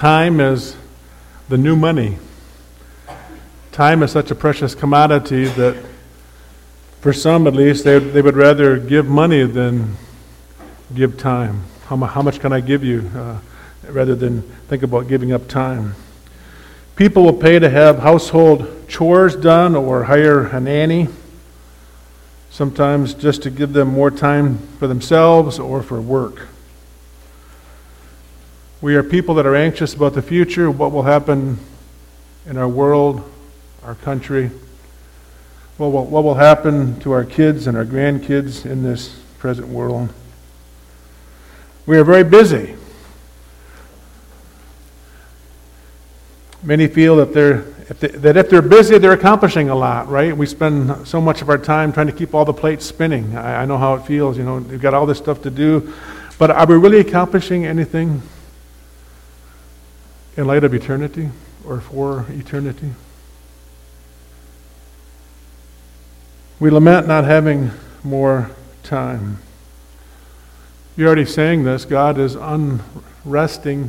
time is the new money. Time is such a precious commodity that for some at least, they would rather give money than give time. How much can I give you rather than think about giving up time? People will pay to have household chores done or hire a nanny, sometimes just to give them more time for themselves or for work. We are people that are anxious about the future, what will happen in our world, our country, what will happen to our kids and our grandkids in this present world. We are very busy. Many feel that if they're busy, they're accomplishing a lot, right? We spend so much of our time trying to keep all the plates spinning. I know how it feels, we've got all this stuff to do. But are we really accomplishing anything in light of eternity or for eternity? We lament not having more time. You're already saying this. God is unresting,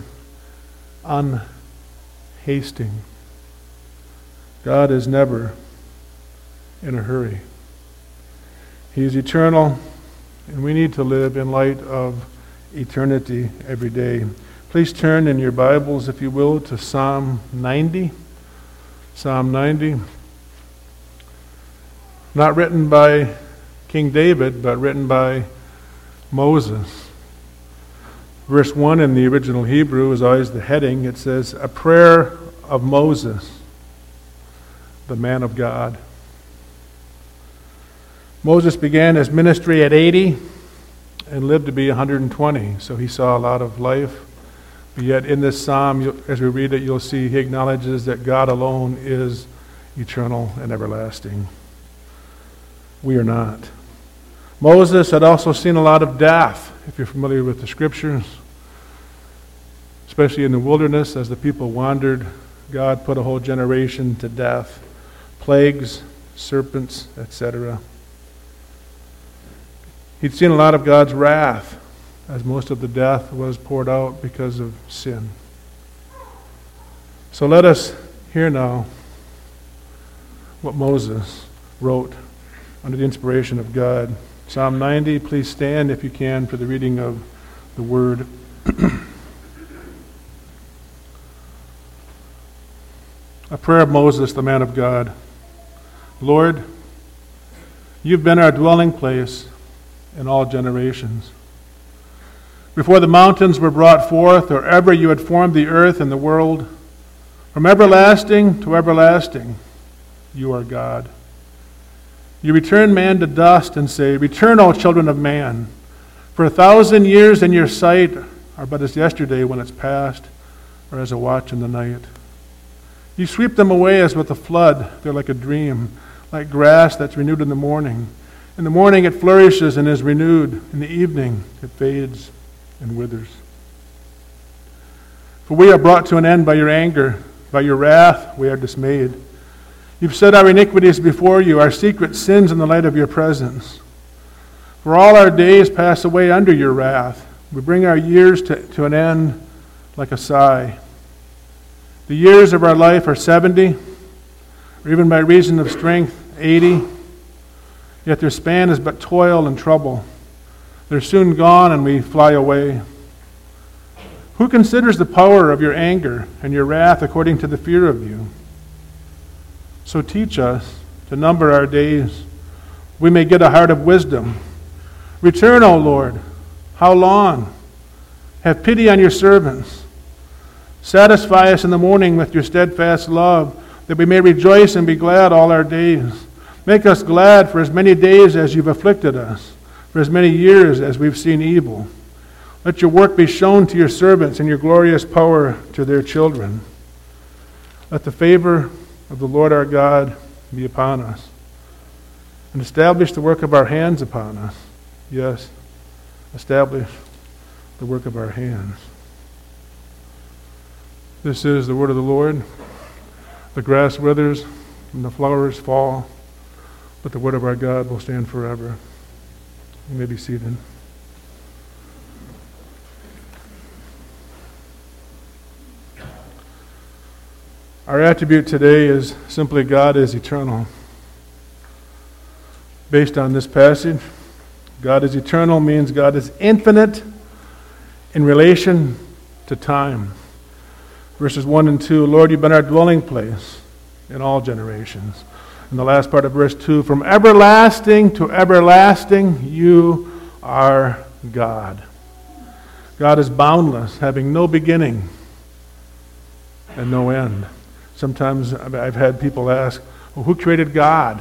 unhasting. God is never in a hurry. He is eternal, and we need to live in light of eternity every day. Please turn in your Bibles, if you will, to Psalm 90. Psalm 90. Not written by King David, but written by Moses. Verse 1 in the original Hebrew is always the heading. It says, "A prayer of Moses, the man of God." Moses began his ministry at 80 and lived to be 120, so he saw a lot of life. But yet in this psalm, as we read it, you'll see he acknowledges that God alone is eternal and everlasting. We are not. Moses had also seen a lot of death, if you're familiar with the scriptures, especially in the wilderness as the people wandered. God put a whole generation to death, plagues, serpents, etc. He'd seen a lot of God's wrath, as most of the death was poured out because of sin. So let us hear now what Moses wrote under the inspiration of God. Psalm 90, please stand if you can for the reading of the Word. A prayer of Moses, the man of God. Lord, you've been our dwelling place in all generations. Before the mountains were brought forth, or ever you had formed the earth and the world, from everlasting to everlasting, you are God. You return man to dust and say, "Return, O children of man. For 1,000 years in your sight are but as yesterday when it's past, or as a watch in the night. You sweep them away as with a flood. They're like a dream, like grass that's renewed in the morning. In the morning it flourishes and is renewed. In the evening it fades and withers. For we are brought to an end by your anger. By your wrath we are dismayed. You've set our iniquities before you, our secret sins in the light of your presence. For all our days pass away under your wrath. We bring our years to an end like a sigh. The years of our life are 70, or even by reason of strength, 80. Yet their span is but toil and trouble. They're soon gone and we fly away. Who considers the power of your anger and your wrath according to the fear of you? So teach us to number our days, we may get a heart of wisdom. Return, O Lord. How long? Have pity on your servants. Satisfy us in the morning with your steadfast love, that we may rejoice and be glad all our days. Make us glad for as many days as you've afflicted us, for as many years as we've seen evil. Let your work be shown to your servants and your glorious power to their children. Let the favor of the Lord our God be upon us, and establish the work of our hands upon us. Yes, establish the work of our hands. This is the word of the Lord. The grass withers and the flowers fall, but the word of our God will stand forever. You may be seated. Our attribute today is simply God is eternal. Based on this passage, God is eternal means God is infinite in relation to time. Verses 1 and 2, Lord, you've been our dwelling place in all generations. And the last part of verse 2, from everlasting to everlasting, you are God. God is boundless, having no beginning and no end. Sometimes I've had people ask, well, who created God?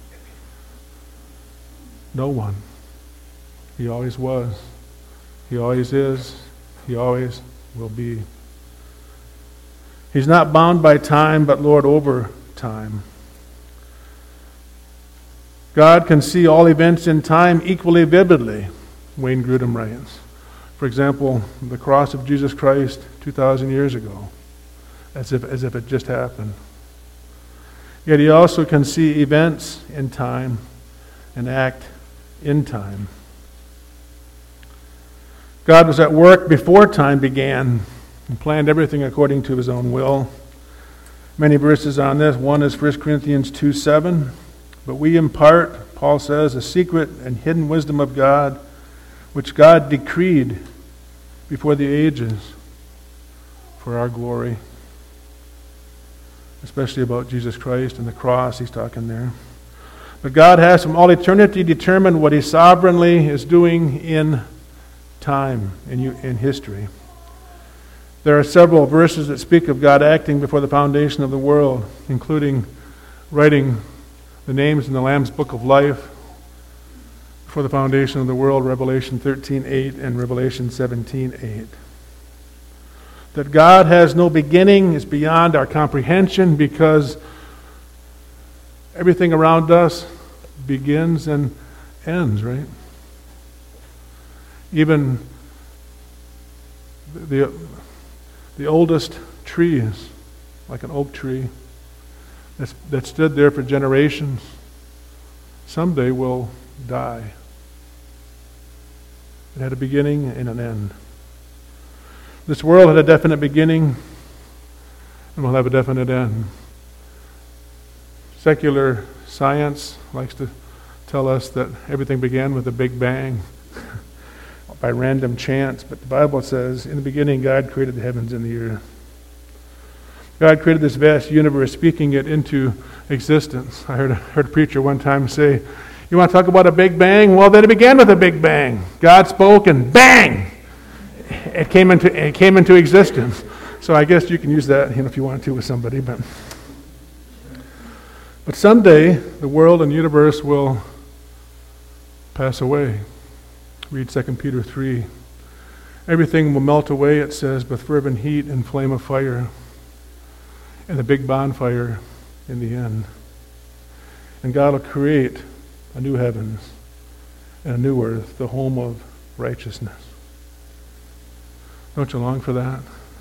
No one. He always was. He always is. He always will be. He's not bound by time, but Lord over time. God can see all events in time equally vividly, Wayne Grudem writes. For example, the cross of Jesus Christ 2,000 years ago, as if it just happened. Yet he also can see events in time and act in time. God was at work before time began and planned everything according to his own will. Many verses on this. One is 1 Corinthians 2:7. But we impart, Paul says, a secret and hidden wisdom of God, which God decreed before the ages for our glory. Especially about Jesus Christ and the cross, he's talking there. But God has from all eternity determined what he sovereignly is doing in time, in history. There are several verses that speak of God acting before the foundation of the world, including writing the names in the Lamb's Book of Life before the foundation of the world, Revelation 13:8 and Revelation 17:8. That God has no beginning is beyond our comprehension because everything around us begins and ends, right? Even the oldest trees, like an oak tree, that stood there for generations, someday will die. It had a beginning and an end. This world had a definite beginning and will have a definite end. Secular science likes to tell us that everything began with a Big Bang by random chance, but the Bible says, in the beginning God created the heavens and the earth. God created this vast universe, speaking it into existence. I heard a preacher one time say, you want to talk about a Big Bang? Well, then it began with a Big Bang. God spoke and bang! It came into existence. So I guess you can use that if you want to with somebody. But someday the world and universe will pass away. Read 2 Peter 3. Everything will melt away, it says, with fervent heat and flame of fire, and a big bonfire in the end. And God will create a new heavens and a new earth, the home of righteousness. Don't you long for that?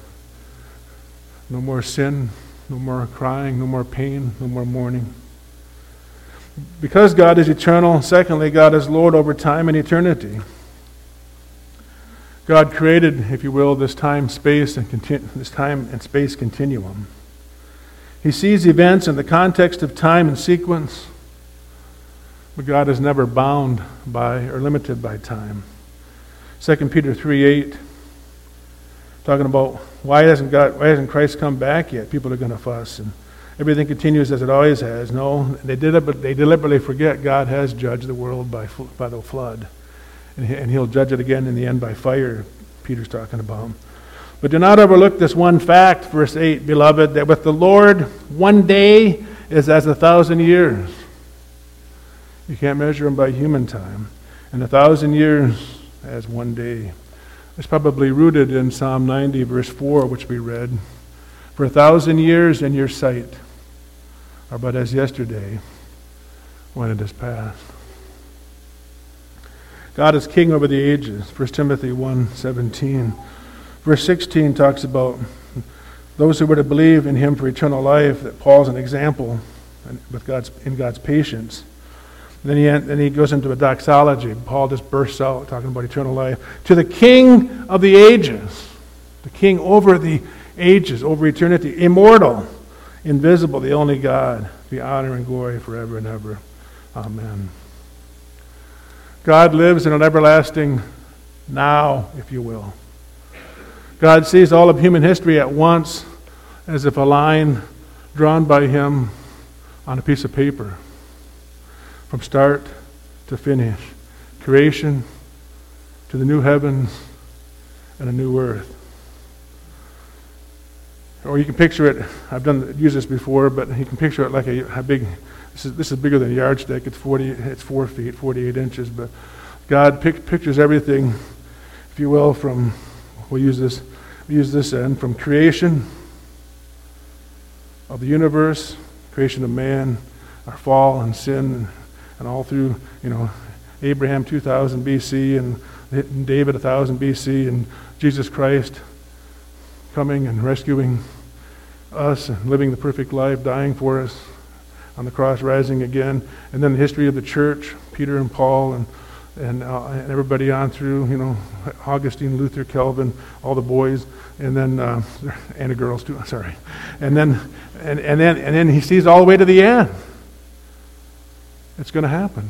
No more sin, no more crying, no more pain, no more mourning. Because God is eternal, secondly, God is Lord over time and eternity. God created, if you will, this time and space continuum. He sees events in the context of time and sequence, but God is never bound by or limited by time. 2 Peter 3:8, talking about why hasn't Christ come back yet? People are going to fuss and everything continues as it always has. No, they deliberately forget God has judged the world by the flood. And he'll judge it again in the end by fire, Peter's talking about. But do not overlook this one fact, verse 8, beloved, that with the Lord 1 day is as 1,000 years. You can't measure them by human time. And 1,000 years as 1 day. It's probably rooted in Psalm 90, verse 4, which we read. For 1,000 years in your sight are but as yesterday when it is past. God is king over the ages. 1 Timothy 1:17. Verse 16 talks about those who were to believe in him for eternal life, that Paul's an example in God's patience. Then he goes into a doxology. Paul just bursts out talking about eternal life. To the King of the ages, the King over the ages, over eternity, immortal, invisible, the only God, be honor and glory forever and ever. Amen. God lives in an everlasting now, if you will. God sees all of human history at once as if a line drawn by him on a piece of paper, from start to finish, creation to the new heavens and a new earth. Or you can picture it, I've used this before, but you can picture it like a big, this is bigger than a yardstick, it's 4 feet, 48 inches, but God pictures everything, if you will, from, we'll use this end, from creation of the universe, creation of man, our fall and sin, and all through, Abraham 2000 BC and David 1000 BC and Jesus Christ coming and rescuing us and living the perfect life, dying for us on the cross, rising again, and then the history of the church, Peter and Paul and everybody on through, Augustine, Luther, Calvin, all the boys, and then and the girls too. Sorry, and then he sees all the way to the end. It's going to happen.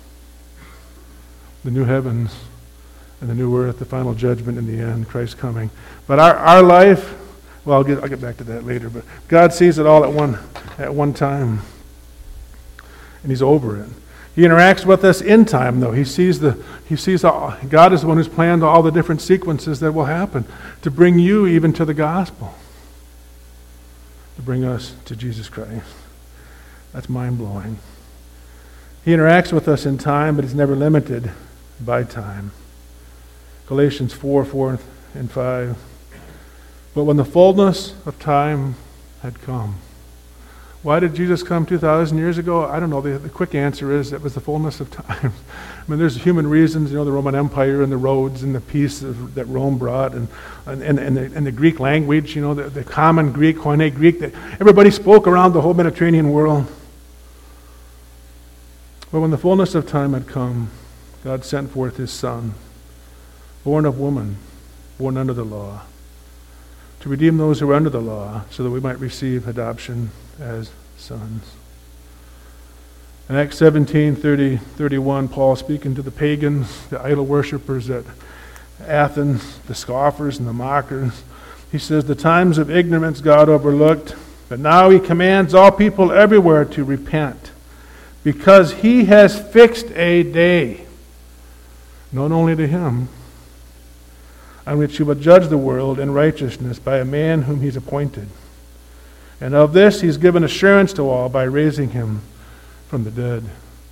The new heavens and the new earth, the final judgment in the end, Christ coming. But our life, well, I'll get back to that later. But God sees it all at one time, and He's over it. He interacts with us in time, though. He sees God is the one who's planned all the different sequences that will happen to bring you even to the gospel, to bring us to Jesus Christ. That's mind-blowing. He interacts with us in time, but He's never limited by time. Galatians 4 and 5. But when the fullness of time had come. Why did Jesus come 2,000 years ago? I don't know. The quick answer is it was the fullness of time. I mean, there's human reasons, the Roman Empire and the roads and the peace that Rome brought and the Greek language, the common Greek, Koine Greek, that everybody spoke around the whole Mediterranean world. But when the fullness of time had come, God sent forth His Son, born of woman, born under the law, to redeem those who are under the law, so that we might receive adoption as sons. In Acts 17:30-31, Paul speaking to the pagans, the idol worshippers at Athens, the scoffers and the mockers, he says, the times of ignorance God overlooked, but now He commands all people everywhere to repent, because He has fixed a day, known only to Him, on which He will judge the world in righteousness by a man whom He's appointed. And of this He's given assurance to all by raising Him from the dead.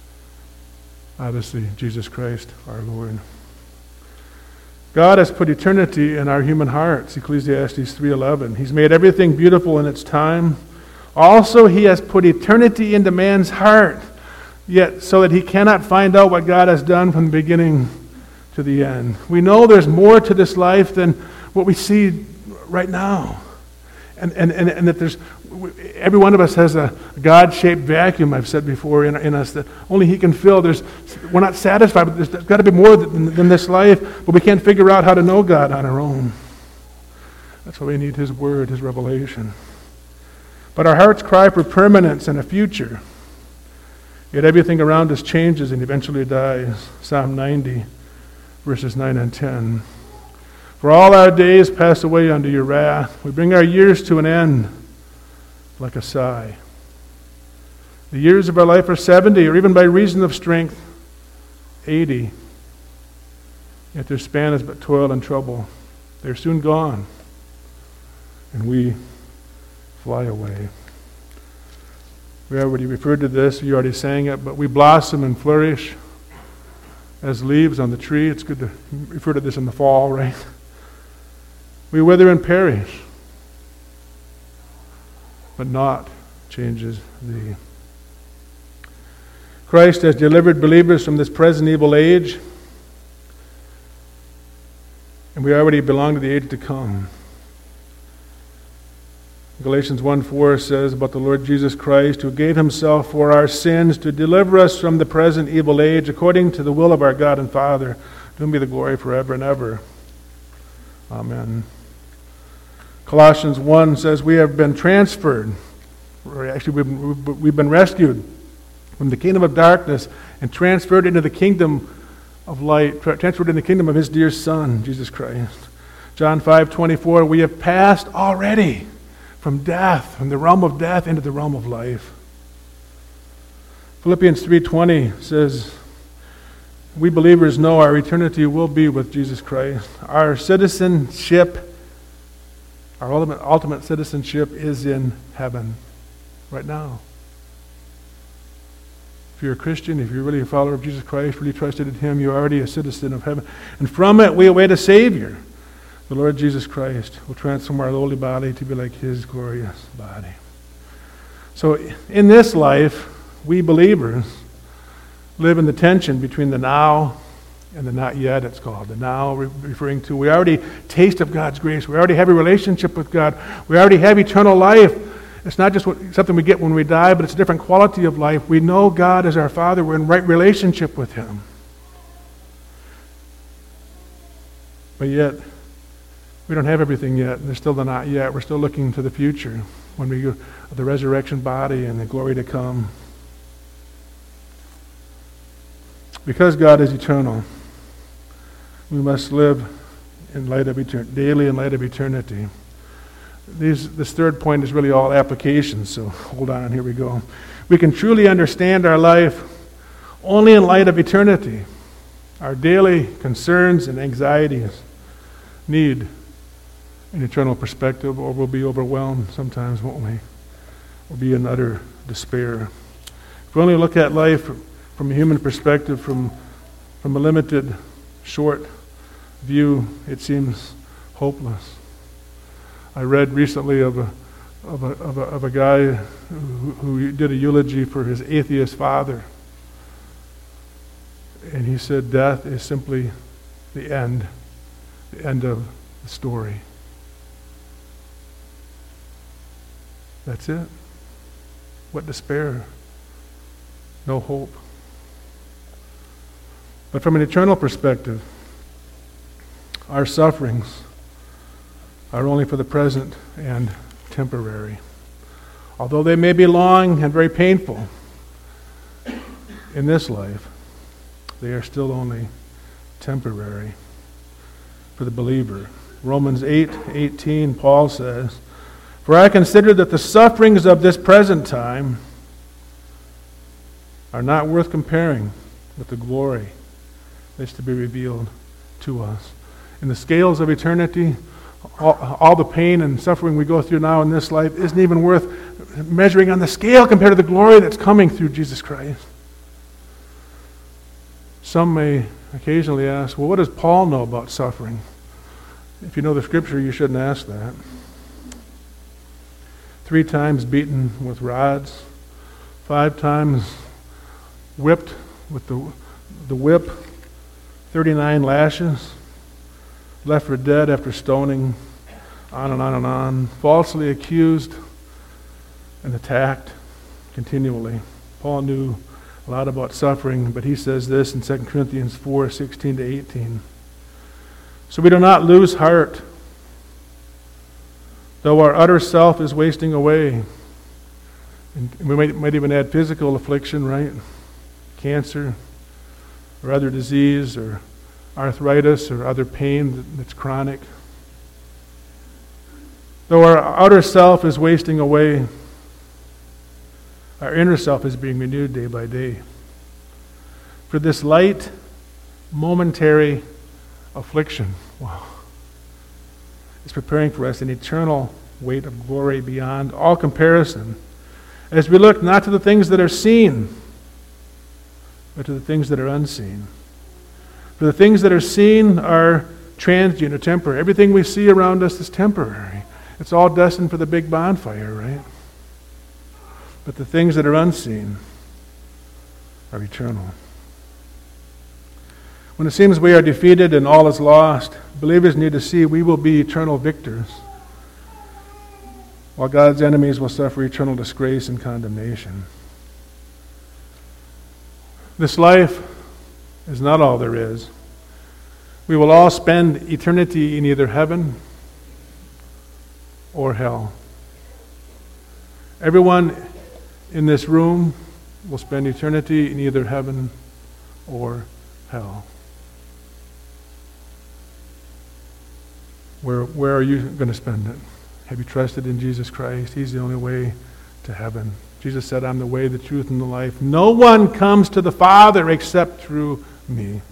Obviously, Jesus Christ, our Lord. God has put eternity in our human hearts, Ecclesiastes 3:11. He's made everything beautiful in its time. Also, He has put eternity into man's heart, yet so that he cannot find out what God has done from the beginning to the end. We know there's more to this life than what we see right now. And that there's, every one of us has a God-shaped vacuum, I've said before, in us that only He can fill. We're not satisfied, but there's got to be more than this life, but we can't figure out how to know God on our own. That's why we need His Word, His revelation. But our hearts cry for permanence and a future. Yet everything around us changes and eventually dies. Psalm 90, verses 9 and 10. For all our days pass away under Your wrath. We bring our years to an end like a sigh. The years of our life are 70, or even by reason of strength, 80. Yet their span is but toil and trouble. They're soon gone, and we fly away. We already referred to this, you already sang it, but we blossom and flourish as leaves on the tree. It's good to refer to this in the fall, right? We wither and perish, but naught changes thee. Christ has delivered believers from this present evil age, and we already belong to the age to come. Galatians 1:4 says about the Lord Jesus Christ, who gave Himself for our sins to deliver us from the present evil age, according to the will of our God and Father. To Him be the glory forever and ever. Amen. Colossians 1 says we have been transferred Or actually, we've been rescued from the kingdom of darkness and transferred into the kingdom of light, transferred in the kingdom of his dear Son, Jesus Christ. John 5:24, we have passed already from death, from the realm of death into the realm of life. Philippians 3:20 says, we believers know our eternity will be with Jesus Christ. Our citizenship, our ultimate citizenship is in heaven right now. If you're a Christian, if you're really a follower of Jesus Christ, really trusted in him, you're already a citizen of heaven. And from it, we await a Savior. The Lord Jesus Christ will transform our lowly body to be like his glorious body. So in this life, we believers live in the tension between the now and the not yet, it's called. The now referring to we already taste of God's grace. We already have a relationship with God. We already have eternal life. It's not just something we get when we die, but it's a different quality of life. We know God as our Father. We're in right relationship with him. But yet, we don't have everything yet. There's still the not yet. We're still looking to the future when we go the resurrection body and the glory to come. Because God is eternal, we must live in light of daily in light of eternity. This third point is really all applications, so hold on, here we go. We can truly understand our life only in light of eternity. Our daily concerns and anxieties need an eternal perspective, or we'll be overwhelmed sometimes, won't we? We'll be in utter despair. If we only look at life from a human perspective, from a limited, short view, it seems hopeless. I read recently of a guy who did a eulogy for his atheist father, and he said death is simply the end of the story. That's it. What despair. No hope. But from an eternal perspective, our sufferings are only for the present and temporary. Although they may be long and very painful in this life, they are still only temporary for the believer. Romans 8:18, Paul says, "For I consider that the sufferings of this present time are not worth comparing with the glory that's to be revealed to us." In the scales of eternity, all the pain and suffering we go through now in this life isn't even worth measuring on the scale compared to the glory that's coming through Jesus Christ. Some may occasionally ask, well, what does Paul know about suffering? If you know the scripture, you shouldn't ask that. 3 times beaten with rods, 5 times whipped with the whip, 39 lashes, left for dead after stoning, on and on and on, falsely accused and attacked continually. Paul knew a lot about suffering, but he says this in 2 Corinthians 4:16-18. "So we do not lose heart, though our utter self is wasting away." And we might even add physical affliction, right? Cancer, or other disease, or arthritis, or other pain that's chronic. Though our outer self is wasting away, our inner self is being renewed day by day. For this light, momentary affliction, is preparing for us an eternal weight of glory beyond all comparison, as we look not to the things that are seen, but to the things that are unseen. For the things that are seen are transient or temporary. Everything we see around us is temporary. It's all destined for the big bonfire, right? But the things that are unseen are eternal. When it seems we are defeated and all is lost, believers need to see we will be eternal victors, while God's enemies will suffer eternal disgrace and condemnation. This life is not all there is. We will all spend eternity in either heaven or hell. Everyone in this room will spend eternity in either heaven or hell. Where are you going to spend it? Have you trusted in Jesus Christ? He's the only way to heaven. Jesus said, I'm the way, the truth, and the life. No one comes to the Father except through me.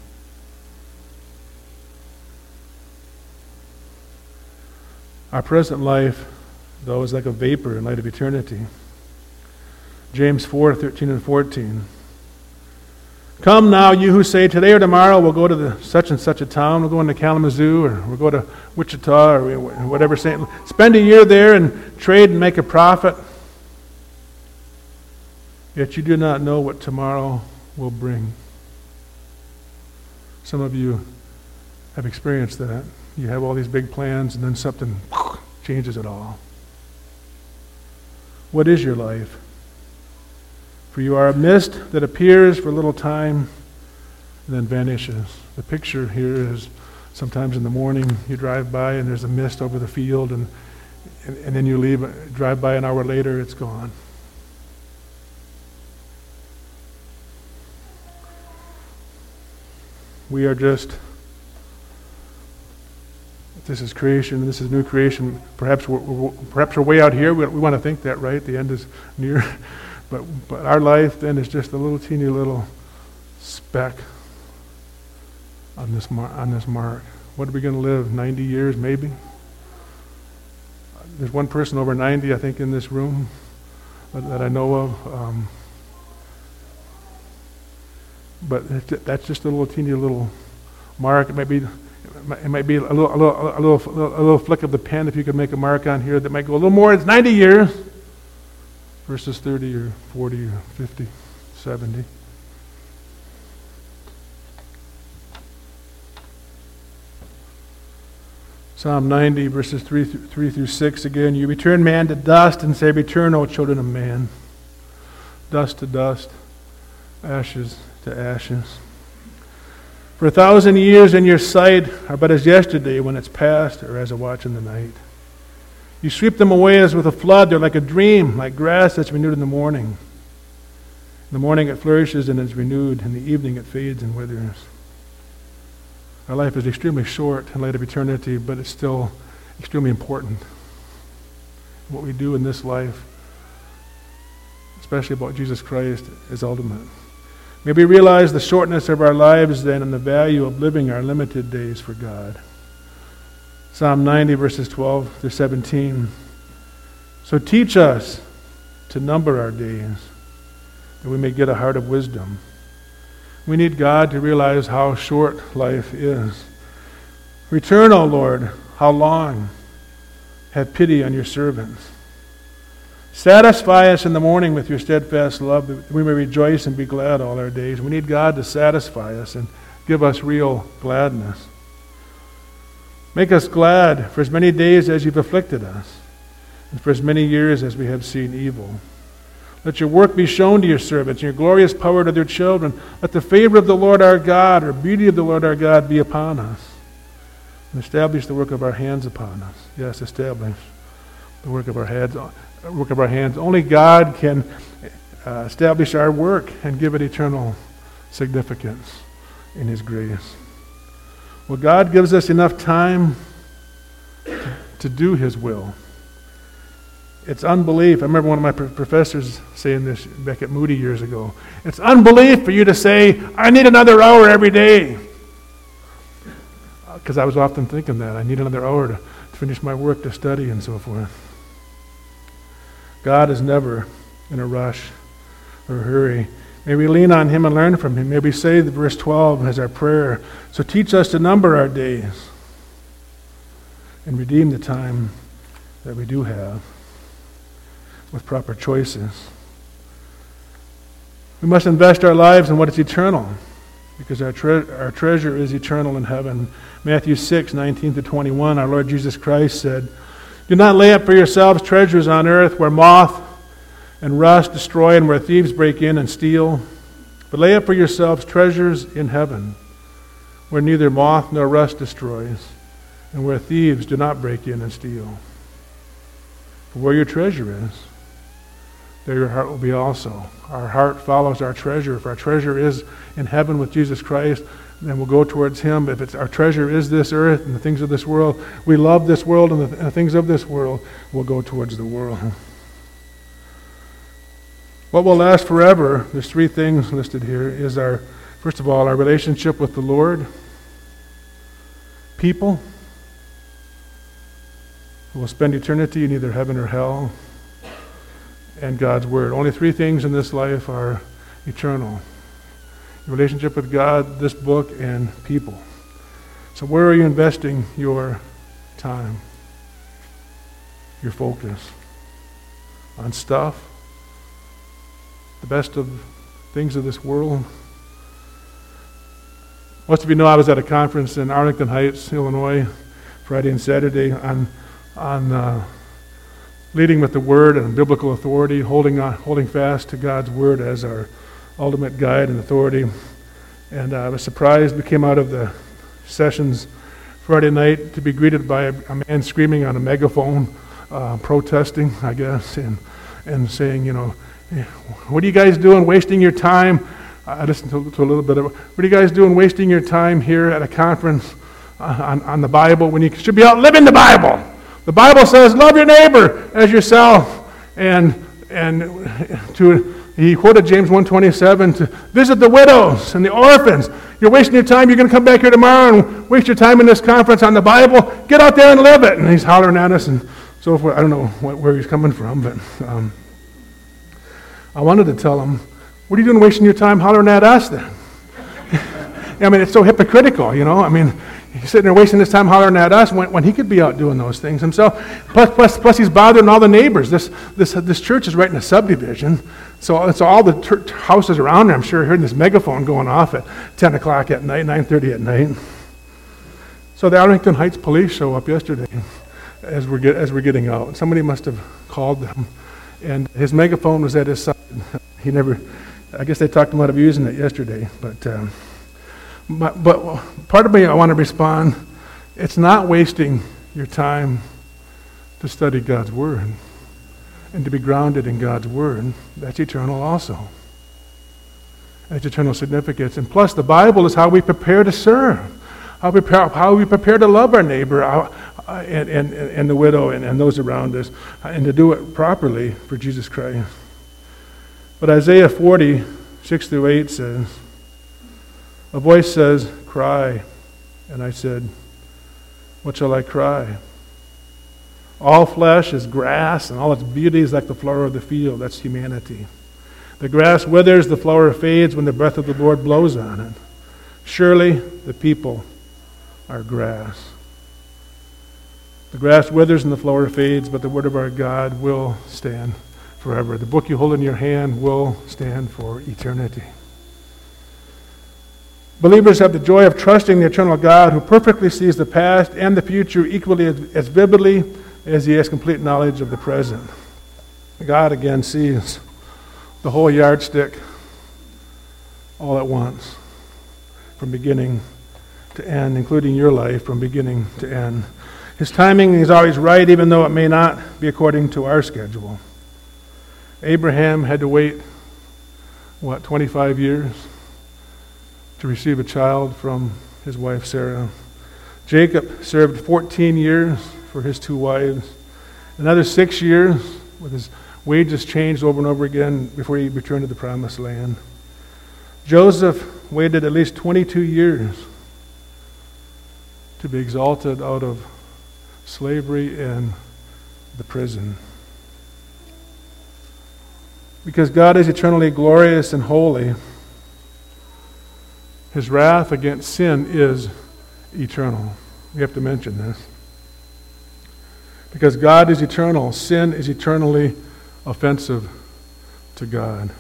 Our present life, though, is like a vapor in light of eternity. James 4:13 and 14. Come now, you who say, today or tomorrow we'll go to the such and such a town, we'll go into Kalamazoo, or we'll go to Wichita, or whatever. Spend a year there and trade and make a profit. Yet you do not know what tomorrow will bring. Some of you have experienced that. You have all these big plans and then something changes it all. What is your life? For you are a mist that appears for a little time and then vanishes. The picture here is sometimes in the morning you drive by and there's a mist over the field and then you drive by an hour later, it's gone. We are just, this is creation, this is new creation. Perhaps we're way out here. We want to think that, right? The end is near. But our life then is just a little teeny little speck on this mark. What are we going to live? 90 years, maybe? There's one person over 90, I think, in this room that I know of. But that's just a little teeny little mark. It might be a little flick of the pen if you could make a mark on here that might go a little more. It's 90 years versus 30 or 40 or 50, 70. Psalm 90 verses 3 through 6 again. You return man to dust and say, return, O children of man. Dust to dust, ashes to ashes. For 1,000 years in your sight are but as yesterday when it's past, or as a watch in the night. You sweep them away as with a flood. They're like a dream, like grass that's renewed in the morning. In the morning it flourishes and is renewed. In the evening it fades and withers. Our life is extremely short in light of eternity, but it's still extremely important. What we do in this life, especially about Jesus Christ, is ultimate. May we realize the shortness of our lives then and the value of living our limited days for God. Psalm 90 verses 12 through 17. So teach us to number our days, that we may get a heart of wisdom. We need God to realize how short life is. Return, O Lord, how long? Have pity on your servants. Satisfy us in the morning with your steadfast love, that we may rejoice and be glad all our days. We need God to satisfy us and give us real gladness. Make us glad for as many days as you've afflicted us, and for as many years as we have seen evil. Let your work be shown to your servants, and your glorious power to their children. Let the favor of the Lord our God, or beauty of the Lord our God, be upon us. And establish the work of our hands upon us. Yes, establish the work of our hands. Only God can establish our work and give it eternal significance in His grace. Well, God gives us enough time to do His will. It's unbelief. I remember one of my professors saying this back at Moody years ago. It's unbelief for you to say, I need another hour every day. Because I was often thinking that. I need another hour to finish my work, to study, and so forth. God is never in a rush or a hurry. May we lean on Him and learn from Him. May we say the verse 12 as our prayer. So teach us to number our days and redeem the time that we do have with proper choices. We must invest our lives in what is eternal, because our treasure is eternal in heaven. Matthew 6:19-21, our Lord Jesus Christ said, do not lay up for yourselves treasures on earth where moth and rust destroy and where thieves break in and steal. But lay up for yourselves treasures in heaven, where neither moth nor rust destroys, and where thieves do not break in and steal. For where your treasure is, there your heart will be also. Our heart follows our treasure. If our treasure is in heaven with Jesus Christ, then we'll go towards him. If it's our treasure is this earth and the things of this world, we love this world and the things of this world, we'll go towards the world. What will last forever, there's three things listed here, is first of all, our relationship with the Lord, people who will spend eternity in either heaven or hell, and God's Word. Only three things in this life are eternal. Your relationship with God, this book, and people. So where are you investing your time, your focus? On stuff? The best of things of this world? Most of you know I was at a conference in Arlington Heights, Illinois, Friday and Saturday on leading with the Word and biblical authority, holding fast to God's Word as our ultimate guide and authority. And I was surprised. We came out of the sessions Friday night to be greeted by a man screaming on a megaphone, protesting, I guess, and saying, what are you guys doing wasting your time? I listened to a little bit of it. What are you guys doing wasting your time here at a conference on the Bible when you should be out living the Bible? The Bible says, love your neighbor as yourself. And he quoted James 1:27 to visit the widows and the orphans. You're wasting your time. You're going to come back here tomorrow and waste your time in this conference on the Bible. Get out there and live it. And he's hollering at us and so forth. I don't know where he's coming from, but I wanted to tell him, what are you doing wasting your time hollering at us then? I mean, it's so hypocritical, He's sitting there wasting his time hollering at us when he could be out doing those things himself. Plus he's bothering all the neighbors. This church is right in a subdivision, so all the houses around there, I'm sure, hearing this megaphone going off at 10 o'clock at night, 9:30 at night. So the Arlington Heights police show up yesterday as we're getting out. Somebody must have called them, and his megaphone was at his side. I guess they talked him out of using it yesterday, but part of me, I want to respond, it's not wasting your time to study God's Word and to be grounded in God's Word. That's eternal also. That's eternal significance. And plus, the Bible is how we prepare to serve, how we prepare to love our neighbor and the widow and those around us, and to do it properly for Jesus Christ. But Isaiah 40, 6-8 says, a voice says, cry. And I said, what shall I cry? All flesh is grass, and all its beauty is like the flower of the field. That's humanity. The grass withers, the flower fades when the breath of the Lord blows on it. Surely the people are grass. The grass withers and the flower fades, but the word of our God will stand forever. The book you hold in your hand will stand for eternity. Believers have the joy of trusting the eternal God who perfectly sees the past and the future equally as vividly as he has complete knowledge of the present. God again sees the whole yardstick all at once, from beginning to end, including your life from beginning to end. His timing is always right, even though it may not be according to our schedule. Abraham had to wait, 25 years to receive a child from his wife Sarah. Jacob served 14 years for his two wives. Another 6 years with his wages changed over and over again before he returned to the promised land. Joseph waited at least 22 years to be exalted out of slavery and the prison. Because God is eternally glorious and holy, his wrath against sin is eternal. We have to mention this. Because God is eternal, sin is eternally offensive to God.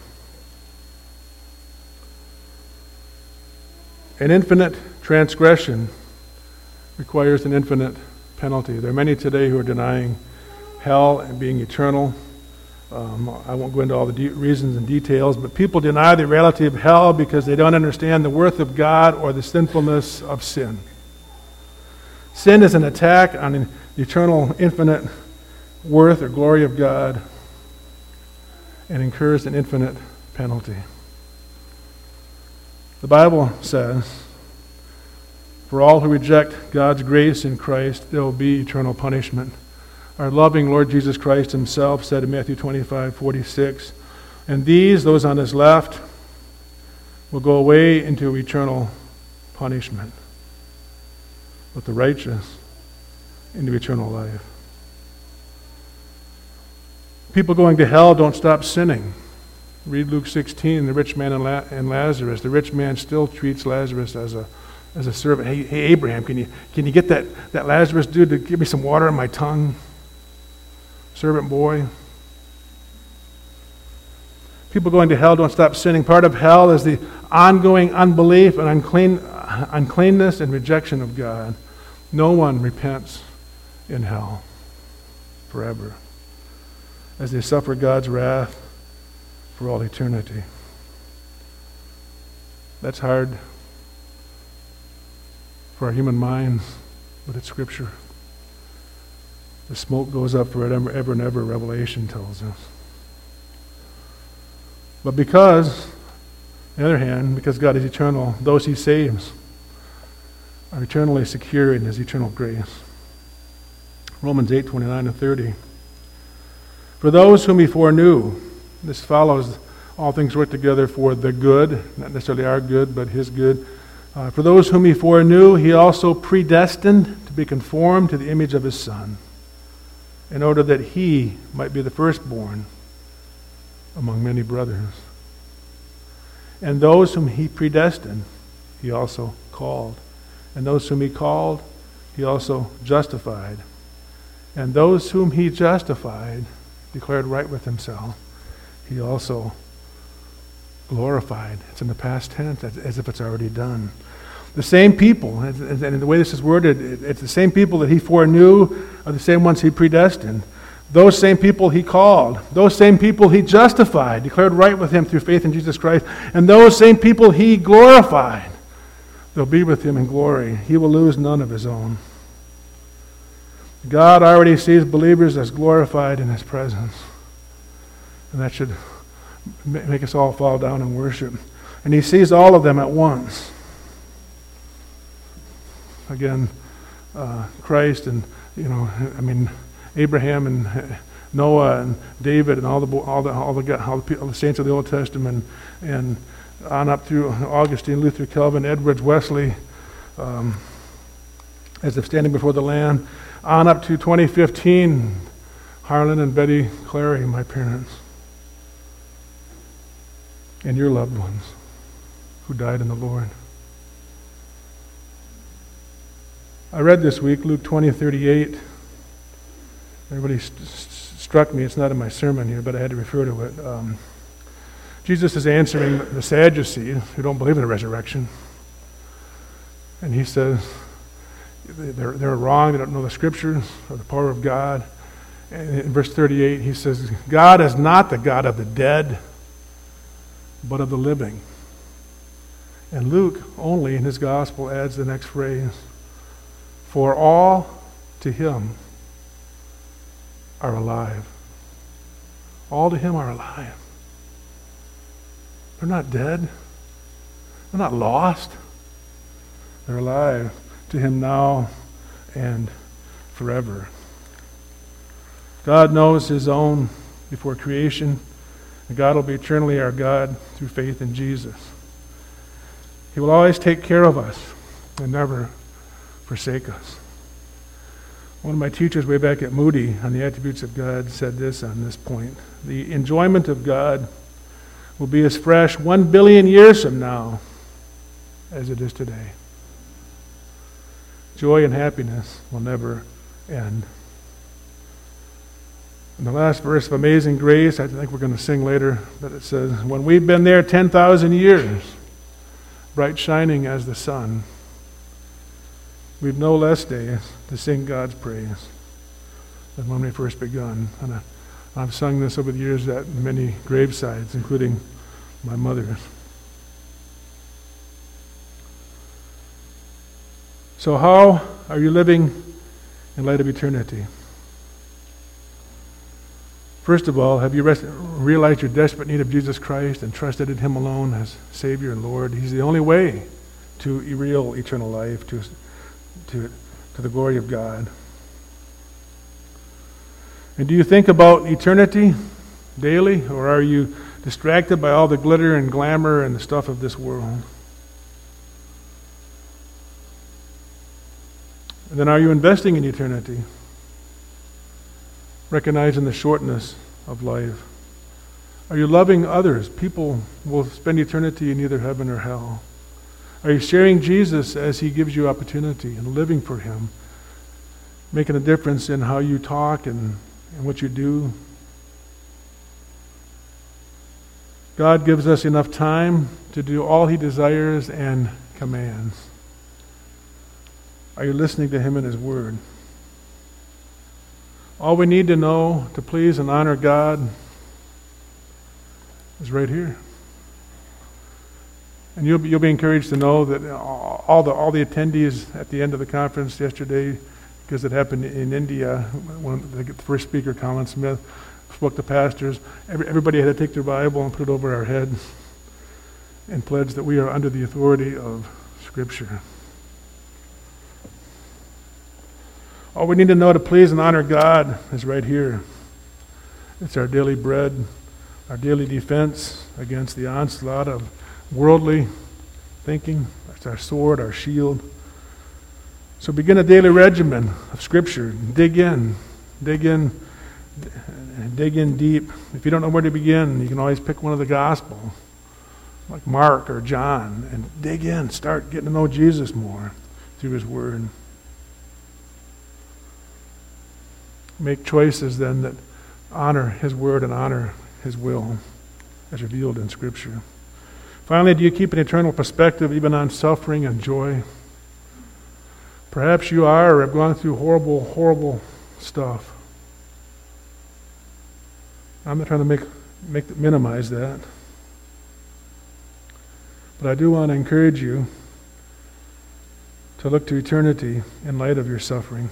An infinite transgression requires an infinite penalty. There are many today who are denying hell and being eternal. I won't go into all the reasons and details, but people deny the reality of hell because they don't understand the worth of God or the sinfulness of sin. Sin is an attack on the eternal, infinite worth or glory of God. and incurs an infinite penalty. The Bible says, for all who reject God's grace in Christ, there will be eternal punishment. Our loving Lord Jesus Christ himself said in Matthew 25:46, and these, those on his left, will go away into eternal punishment, but the righteous into eternal life. People going to hell don't stop sinning. Read Luke 16, the rich man and Lazarus. The rich man still treats Lazarus as a servant. Hey, Abraham, can you get that Lazarus dude to give me some water in my tongue? Servant boy. People going to hell don't stop sinning. Part of hell is the ongoing unbelief and uncleanness and rejection of God. No one repents in hell forever, as they suffer God's wrath for all eternity. That's hard for our human minds, but it's Scripture. The smoke goes up forever and ever, Revelation tells us. But because, on the other hand, because God is eternal, those he saves are eternally secure in his eternal grace. Romans 8:29 and 30. For those whom he foreknew, this follows, all things work together for the good, not necessarily our good, but his good. For those whom he foreknew, he also predestined to be conformed to the image of his Son, in order that he might be the firstborn among many brothers. And those whom he predestined, he also called. And those whom he called, he also justified. And those whom he justified, declared right with himself, he also glorified. It's in the past tense, as if it's already done. The same people, and the way this is worded, it's the same people that he foreknew are the same ones he predestined. Those same people he called. Those same people he justified, declared right with him through faith in Jesus Christ. And those same people he glorified. They'll be with him in glory. He will lose none of his own. God already sees believers as glorified in his presence. And that should make us all fall down and worship. And he sees all of them at once. Again, Christ and, Abraham and Noah and David and all the saints of the Old Testament, and on up through Augustine, Luther, Calvin, Edwards, Wesley, as if standing before the Lamb, on up to 2015, Harlan and Betty Clary, my parents, and your loved ones who died in the Lord. I read this week Luke 20:38. Everybody struck me. It's not in my sermon here, but I had to refer to it. Jesus is answering the Sadducees who don't believe in the resurrection. And he says they're wrong. They don't know the Scriptures or the power of God. And in verse 38, he says, God is not the God of the dead, but of the living. And Luke only in his gospel adds the next phrase, for all to him are alive. All to him are alive. They're not dead. They're not lost. They're alive to him now and forever. God knows his own before creation, and God will be eternally our God through faith in Jesus. He will always take care of us and never forsake us. One of my teachers way back at Moody on the attributes of God said this on this point. The enjoyment of God will be as fresh 1 billion years from now as it is today. Joy and happiness will never end. In the last verse of Amazing Grace, I think we're going to sing later, but it says, when we've been there 10,000 years, bright shining as the sun, we've no less days to sing God's praise than when we first begun. And I've sung this over the years at many gravesides, including my mother's. So how are you living in light of eternity? First of all, have you realized your desperate need of Jesus Christ and trusted in Him alone as Savior and Lord? He's the only way to real eternal life, to the glory of God. And do you think about eternity daily, or are you distracted by all the glitter and glamour and the stuff of this world? And then are you investing in eternity, recognizing the shortness of life? Are you loving others? People will spend eternity in either heaven or hell. Are you sharing Jesus as He gives you opportunity and living for Him, making a difference in how you talk and what you do? God gives us enough time to do all He desires and commands. Are you listening to Him in His Word? All we need to know to please and honor God is right here. And you'll be encouraged to know that all the attendees at the end of the conference yesterday, because it happened in India, when the first speaker, Colin Smith, spoke to pastors, everybody had to take their Bible and put it over our heads and pledge that we are under the authority of Scripture. All we need to know to please and honor God is right here. It's our daily bread, our daily defense against the onslaught of worldly thinking. It's our sword, our shield. So begin a daily regimen of Scripture. Dig in deep. If you don't know where to begin, you can always pick one of the Gospels, like Mark or John, and dig in. Start getting to know Jesus more through His Word. Make choices then that honor His Word and honor His will as revealed in Scripture. Finally, do you keep an eternal perspective even on suffering and joy? Perhaps you are or have gone through horrible, horrible stuff. I'm not trying to minimize that. But I do want to encourage you to look to eternity in light of your suffering.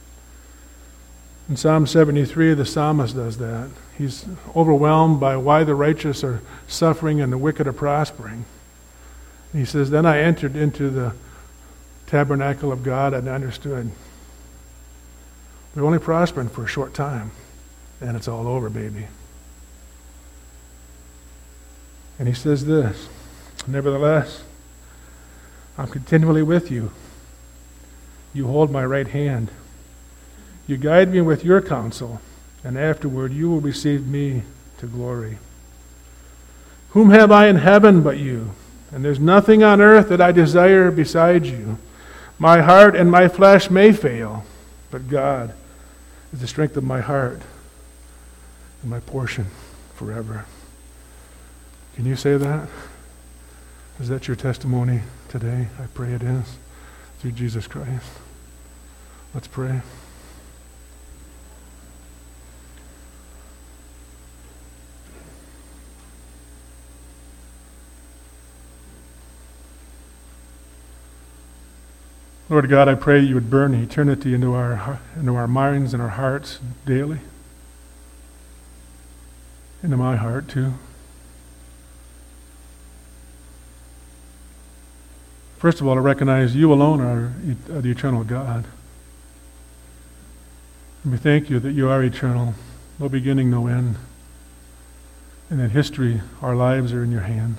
In Psalm 73, the psalmist does that. He's overwhelmed by why the righteous are suffering and the wicked are prospering. And he says, then I entered into the tabernacle of God and understood. We're only prospering for a short time, and it's all over, baby. And he says this, nevertheless, I'm continually with you. You hold my right hand. You guide me with your counsel, and afterward you will receive me to glory. Whom have I in heaven but you? And there's nothing on earth that I desire besides you. My heart and my flesh may fail, but God is the strength of my heart and my portion forever. Can you say that? Is that your testimony today? I pray it is, through Jesus Christ. Let's pray. Lord God, I pray you would burn eternity into our minds and our hearts daily. Into my heart too. First of all, to recognize you alone are the eternal God. And we thank you that you are eternal, no beginning, no end. And that history, our lives are in your hand.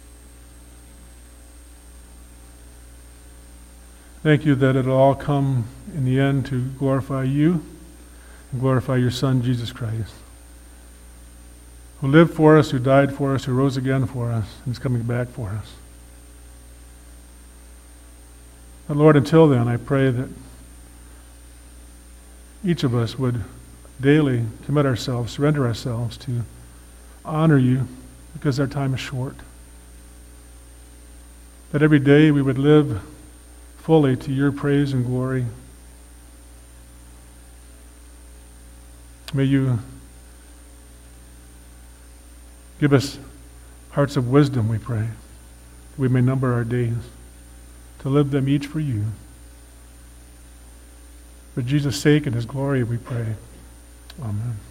Thank you that it'll all come in the end to glorify you and glorify your Son, Jesus Christ, who lived for us, who died for us, who rose again for us, and is coming back for us. But Lord, until then, I pray that each of us would daily commit ourselves, surrender ourselves to honor you, because our time is short. That every day we would live fully to your praise and glory. May you give us hearts of wisdom, we pray, that we may number our days, to live them each for you. For Jesus' sake and his glory, we pray. Amen.